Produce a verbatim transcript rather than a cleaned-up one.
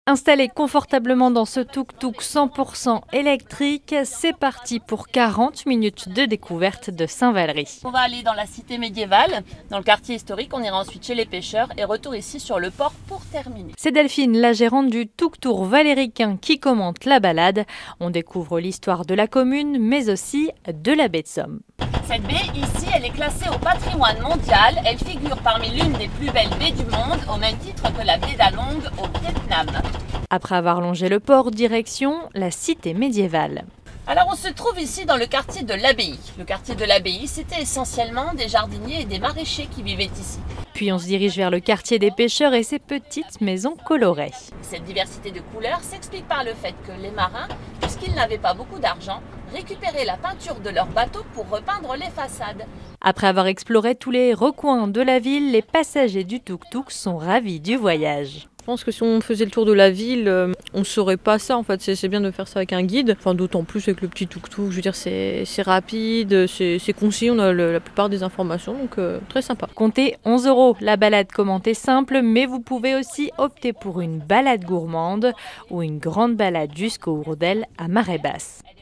Installé confortablement dans ce tuk-tuk cent pour cent électrique, c'est parti pour quarante minutes de découverte de Saint-Valery. On va aller dans la cité médiévale, dans le quartier historique, on ira ensuite chez les pêcheurs et retour ici sur le port pour terminer. C'est Delphine, la gérante du tuk-tuk valéricain, qui commente la balade. On découvre l'histoire de la commune, mais aussi de la baie de Somme. Cette baie, ici, elle est classée au patrimoine mondial. Elle figure parmi l'une des plus belles baies du monde, au même titre que la baie d'Along au Vietnam. Après avoir longé le port, direction la cité médiévale. Alors on se trouve ici dans le quartier de l'Abbaye. Le quartier de l'Abbaye, c'était essentiellement des jardiniers et des maraîchers qui vivaient ici. Puis on se dirige vers le quartier des pêcheurs et ses petites maisons colorées. Cette diversité de couleurs s'explique par le fait que les marins, puisqu'ils n'avaient pas beaucoup d'argent, récupéraient la peinture de leurs bateaux pour repeindre les façades. Après avoir exploré tous les recoins de la ville, les passagers du tuk-tuk sont ravis du voyage. Je pense que si on faisait le tour de la ville, euh, on ne saurait pas ça en fait. C'est, c'est bien de faire ça avec un guide. Enfin, d'autant plus avec le petit tuk-tuk. Je veux dire, c'est, c'est rapide, c'est, c'est concis. On a le, la plupart des informations, donc euh, très sympa. Comptez onze euros. La balade commentée simple, mais vous pouvez aussi opter pour une balade gourmande ou une grande balade jusqu'au Hourdel à marée basse.